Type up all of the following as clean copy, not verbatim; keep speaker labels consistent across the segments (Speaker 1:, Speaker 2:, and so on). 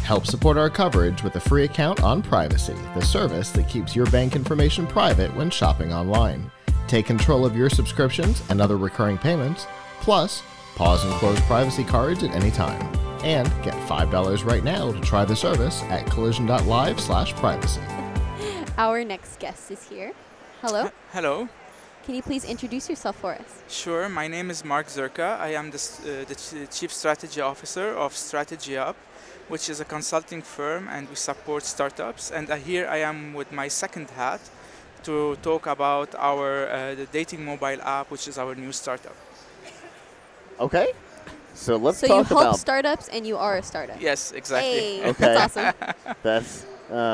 Speaker 1: Help support our coverage with a free account on Privacy, the service that keeps your bank information private when shopping online. Take control of your subscriptions and other recurring payments, plus pause and close privacy cards at any time. And get $5 right now to try the service at collision.live/privacy.
Speaker 2: Our next guest is here. Hello.
Speaker 3: Hello.
Speaker 2: Can you please introduce yourself for us?
Speaker 3: Sure. My name is Mark Zerka. I am the Chief Strategy Officer of Strategy Up, which is a consulting firm, and we support startups. And here I am with my second hat to talk about our the dating mobile app, which is our new startup.
Speaker 1: Okay. So let's
Speaker 2: So
Speaker 1: talk
Speaker 2: you help
Speaker 1: about...
Speaker 2: startups and you are a startup.
Speaker 3: Yes, exactly.
Speaker 2: Hey,
Speaker 1: Okay.
Speaker 2: that's awesome.
Speaker 1: That's...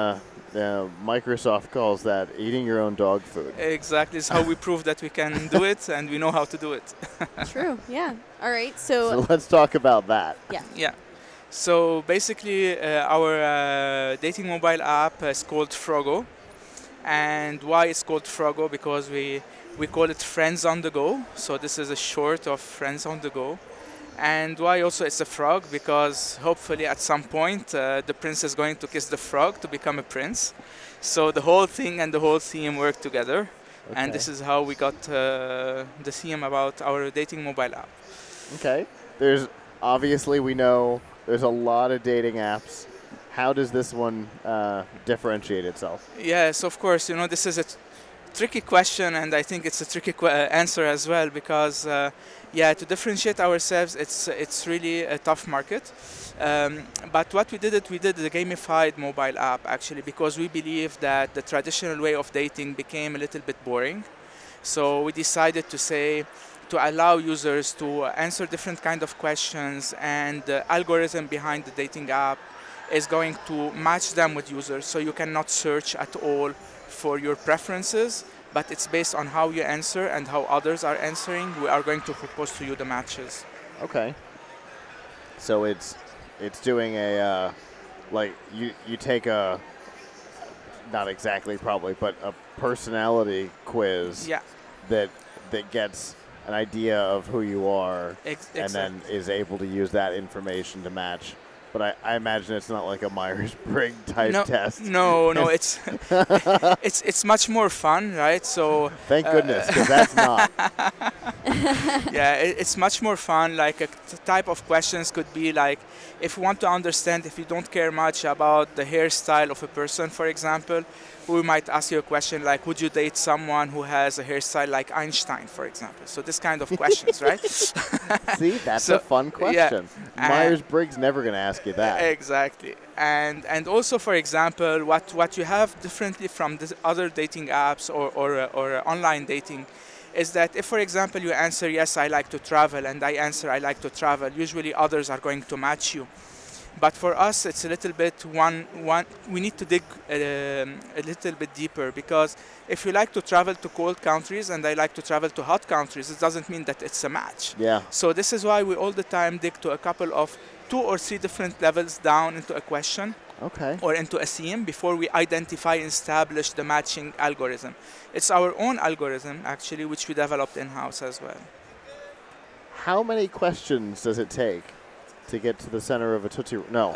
Speaker 1: Microsoft calls that eating your own dog food.
Speaker 3: Exactly. It's how we prove that we can do it and we know how to do it.
Speaker 2: True, yeah. All right,
Speaker 1: So let's talk about that.
Speaker 3: Yeah. So basically, our dating mobile app is called Frogo. And why it's called Frogo? Because we call it Friends on the Go. So this is a short of Friends on the Go. And why also it's a frog? Because hopefully at some point the prince is going to kiss the frog to become a prince. So the whole thing and the whole theme work together.
Speaker 1: Okay.
Speaker 3: And this is how we got the theme about our dating mobile app.
Speaker 1: Okay. There's obviously, we know there's a lot of dating apps. How does this one differentiate itself?
Speaker 3: Yes, of course. You know, this is a tricky question, and I think it's a tricky answer as well, because to differentiate ourselves, it's really a tough market. But what we did a gamified mobile app, actually, because we believe that the traditional way of dating became a little bit boring. So we decided to allow users to answer different kind of questions, and the algorithm behind the dating app is going to match them with users, so you cannot search at all for your preferences, but it's based on how you answer and how others are answering. We are going to propose to you the matches.
Speaker 1: Okay. So it's doing a like you take a, not exactly probably, but a personality quiz.
Speaker 3: Yeah.
Speaker 1: That gets an idea of who you are, and then is able to use that information to match. But I imagine it's not like a Myers-Briggs type test.
Speaker 3: No, it's much more fun, right? So
Speaker 1: thank goodness, because that's not.
Speaker 3: It's much more fun. Like a type of questions could be like, if you want to understand, if you don't care much about the hairstyle of a person, for example, we might ask you a question like, would you date someone who has a hairstyle like Einstein, for example? So this kind of questions, right?
Speaker 1: See, that's a fun question.
Speaker 3: Yeah.
Speaker 1: Myers-Briggs never going to ask you that.
Speaker 3: Exactly. And also, for example, what you have differently from the other dating apps or online dating is that if, for example, you answer, yes, I like to travel, and I answer, I like to travel, usually others are going to match you. But for us, it's a little bit we need to dig a little bit deeper, because if you like to travel to cold countries and I like to travel to hot countries, it doesn't mean that it's a match.
Speaker 1: Yeah.
Speaker 3: So this is why we all the time dig to a couple of 2 or 3 different levels down into a question.
Speaker 1: Okay.
Speaker 3: Or into a theme before we identify and establish the matching algorithm. It's our own algorithm, actually, which we developed in-house as well.
Speaker 1: How many questions does it take to get to the center of a Tootsie Roll? No.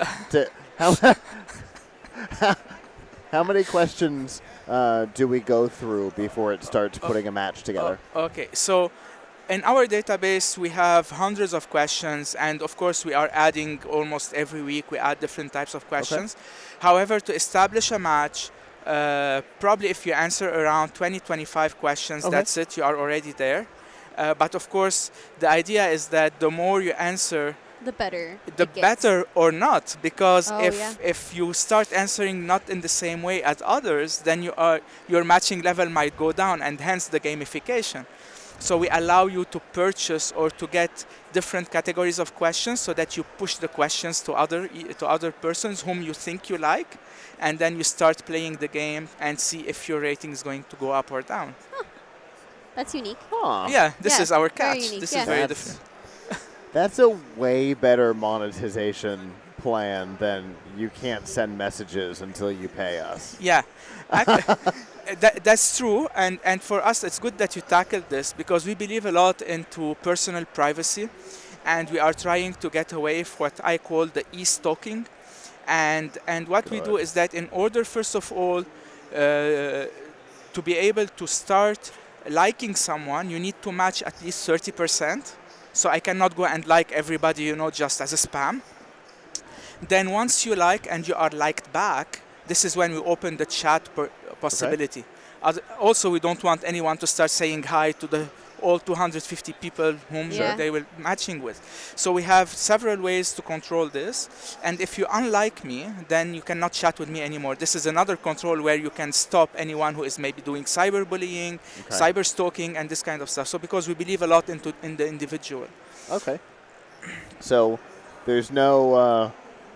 Speaker 1: How many questions do we go through before it starts putting a match together?
Speaker 3: Okay, so in our database, we have hundreds of questions, and of course, we are adding almost every week. We add different types of questions. Okay. However, to establish a match, probably if you answer around 20-25 questions, that's it, you are already there. But of course, the idea is that the more you answer,
Speaker 2: the better.
Speaker 3: The better or not, because if you start answering not in the same way as others, then your matching level might go down, and hence the gamification. So we allow you to purchase or to get different categories of questions, so that you push the questions to other persons whom you think you like, and then you start playing the game and see if your rating is going to go up or down.
Speaker 2: Huh. That's unique.
Speaker 1: Huh.
Speaker 3: Yeah, this is our catch.
Speaker 2: This
Speaker 3: is very different.
Speaker 1: That's a way better monetization plan than you can't send messages until you pay us.
Speaker 3: Yeah. That's true, and for us it's good that you tackled this, because we believe a lot into personal privacy, and we are trying to get away from what I call the e-stalking. And what we do is that in order, first of all, to be able to start liking someone, you need to match at least 30%. So I cannot go and like everybody, just as a spam. Then once you like and you are liked back, this is when we open the chat possibility. Also, we don't want anyone to start saying hi to all 250 people whom they will matching with. So we have several ways to control this. And if you unlike me, then you cannot chat with me anymore. This is another control where you can stop anyone who is maybe doing cyberbullying, cyber stalking, and this kind of stuff. So because we believe a lot in the individual.
Speaker 1: Okay. So there's no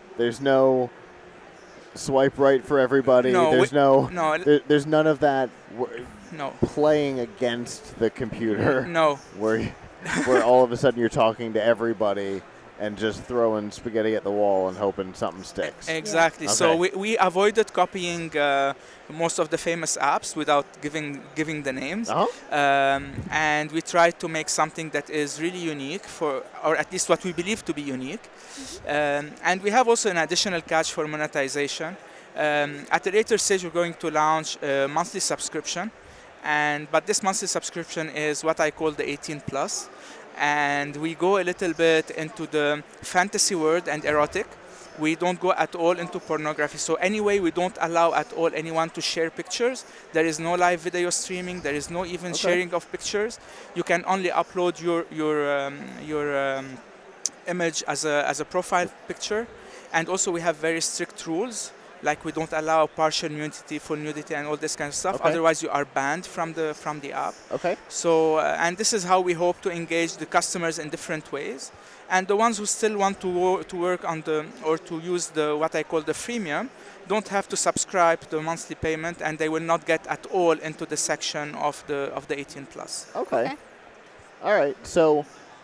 Speaker 1: swipe right for everybody.
Speaker 3: No,
Speaker 1: there's none of that.
Speaker 3: No.
Speaker 1: Playing against the computer.
Speaker 3: No.
Speaker 1: Where all of a sudden you're talking to everybody and just throwing spaghetti at the wall and hoping something sticks.
Speaker 3: Exactly.
Speaker 1: Okay.
Speaker 3: So we avoided copying most of the famous apps without giving the names. And we tried to make something that is really unique or at least what we believe to be unique. And we have also an additional catch for monetization. At a later stage, we're going to launch a monthly subscription. But this monthly subscription is what I call the 18+. And we go a little bit into the fantasy world and erotic. We don't go at all into pornography. So anyway, we don't allow at all anyone to share pictures. There is no live video streaming. There is no even sharing of pictures. You can only upload your image as a profile picture. And also we have very strict rules. Like we don't allow partial nudity, full nudity, and all this kind of stuff. Otherwise, you are banned from the app.
Speaker 1: Okay.
Speaker 3: So, and this is how we hope to engage the customers in different ways. And the ones who still want to work on or to use what I call the freemium, don't have to subscribe to the monthly payment, and they will not get at all into the section of the 18+.
Speaker 1: Okay. All right. So,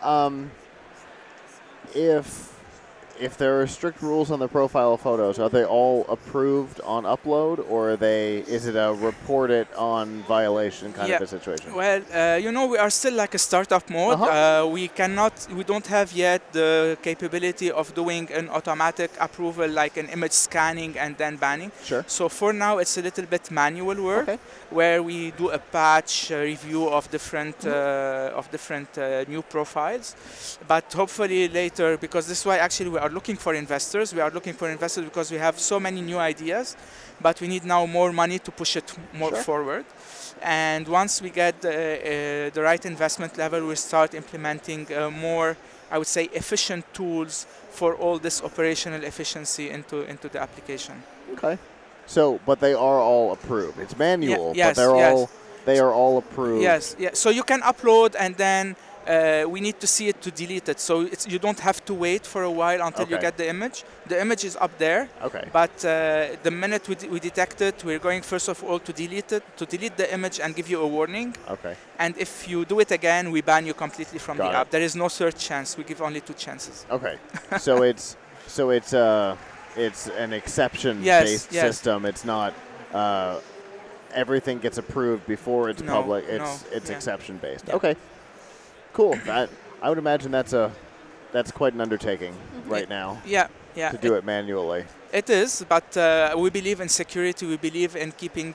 Speaker 1: if there are strict rules on the profile photos, are they all approved on upload, or is it a report it on violation kind of a situation?
Speaker 3: Well, we are still like a startup mode. We don't have yet the capability of doing an automatic approval, like an image scanning and then banning.
Speaker 1: Sure.
Speaker 3: So for now, it's a little bit manual work, where we do a patch review of different new profiles. But hopefully later, because this is why actually we are looking for investors. We are looking for investors because we have so many new ideas, but we need now more money to push it more forward. And once we get the right investment level, we'll start implementing more, I would say, efficient tools for all this operational efficiency into the application.
Speaker 1: Okay. So, but they are all approved. It's manual,
Speaker 3: yes,
Speaker 1: but they are all approved.
Speaker 3: Yes. So you can upload, and then we need to see it to delete it. So you don't have to wait for a while until you get the image. The image is up there.
Speaker 1: Okay.
Speaker 3: But the minute we detect it, we're going first of all to delete the image and give you a warning.
Speaker 1: Okay.
Speaker 3: And if you do it again, we ban you completely from the app. There is no third chance. We give only 2 chances.
Speaker 1: Okay. So it's an exception-based system. It's not everything gets approved before it's public. It's exception-based.
Speaker 3: Yeah.
Speaker 1: Okay. Cool. I would imagine that's quite an undertaking right now.
Speaker 3: Yeah.
Speaker 1: To do it manually.
Speaker 3: It is, but we believe in security. We believe in keeping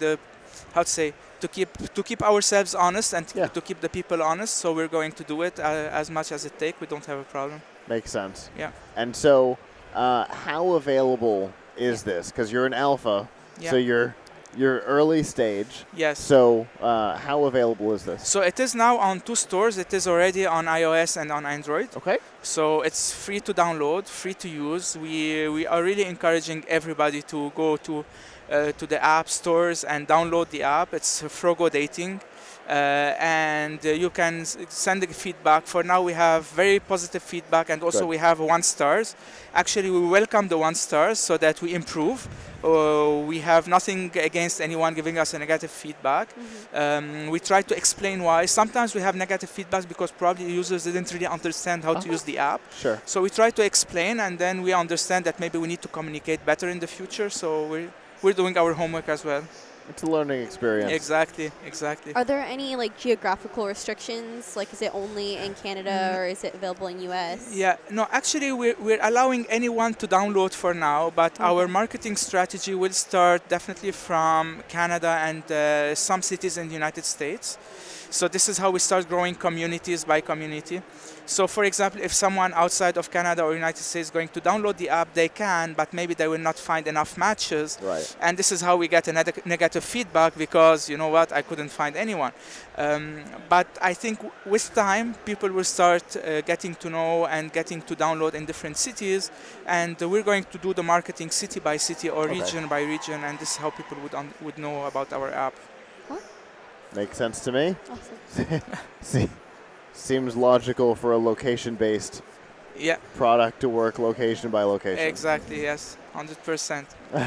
Speaker 3: to keep ourselves honest and to keep the people honest. So we're going to do it as much as it takes. We don't have a problem.
Speaker 1: Makes sense.
Speaker 3: Yeah.
Speaker 1: And so, how available is this? Because you're an alpha, so you're early stage.
Speaker 3: Yes.
Speaker 1: So how available is this?
Speaker 3: So it is now on 2 stores. It is already on iOS and on Android.
Speaker 1: Okay.
Speaker 3: So it's free to download, free to use. We are really encouraging everybody to go to the app stores and download the app. It's Frogo Dating. And you can send the feedback. For now, we have very positive feedback, and also we have 1 stars. Actually, we welcome the 1 stars so that we improve. We have nothing against anyone giving us a negative feedback. We try to explain why. Sometimes we have negative feedback because probably users didn't really understand how to use the app.
Speaker 1: Sure.
Speaker 3: So we try to explain, and then we understand that maybe we need to communicate better in the future. So we're doing our homework as well.
Speaker 4: It's a learning experience.
Speaker 3: Exactly, exactly.
Speaker 2: Are there any like geographical restrictions? Like, is it only in Canada or is it available in US?
Speaker 3: Yeah, no, actually we're allowing anyone to download for now, but our marketing strategy will start definitely from Canada and some cities in the United States. So this is how we start growing communities by community. So for example, if someone outside of Canada or United States is going to download the app, they can, but maybe they will not find enough matches.
Speaker 4: Right.
Speaker 3: And this is how we get a negative feedback because, you know what, I couldn't find anyone. But I think with time, people will start getting to know and getting to download in different cities. And we're going to do the marketing city by city or region by region. And this is how people would know about our app.
Speaker 4: Makes sense to me.
Speaker 2: Awesome.
Speaker 4: Seems logical for a location-based product to work location by location.
Speaker 3: Exactly, yes, 100%.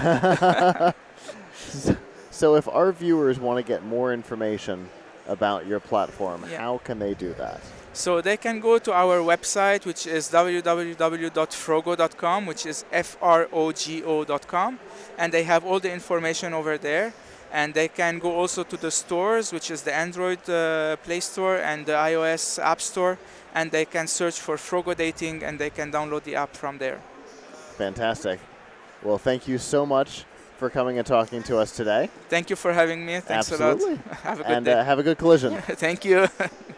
Speaker 4: So if our viewers want to get more information about your platform, how can they do that?
Speaker 3: So they can go to our website, which is www.frogo.com, which is FROGO.com, and they have all the information over there. And they can go also to the stores, which is the Android Play Store and the iOS App Store, and they can search for Frogo Dating, and they can download the app from there.
Speaker 4: Fantastic. Well, thank you so much for coming and talking to us today.
Speaker 3: Thank you for having me. Thanks a lot.
Speaker 4: Absolutely.
Speaker 3: Have a good
Speaker 4: and
Speaker 3: day.
Speaker 4: have a good collision.
Speaker 3: Thank you.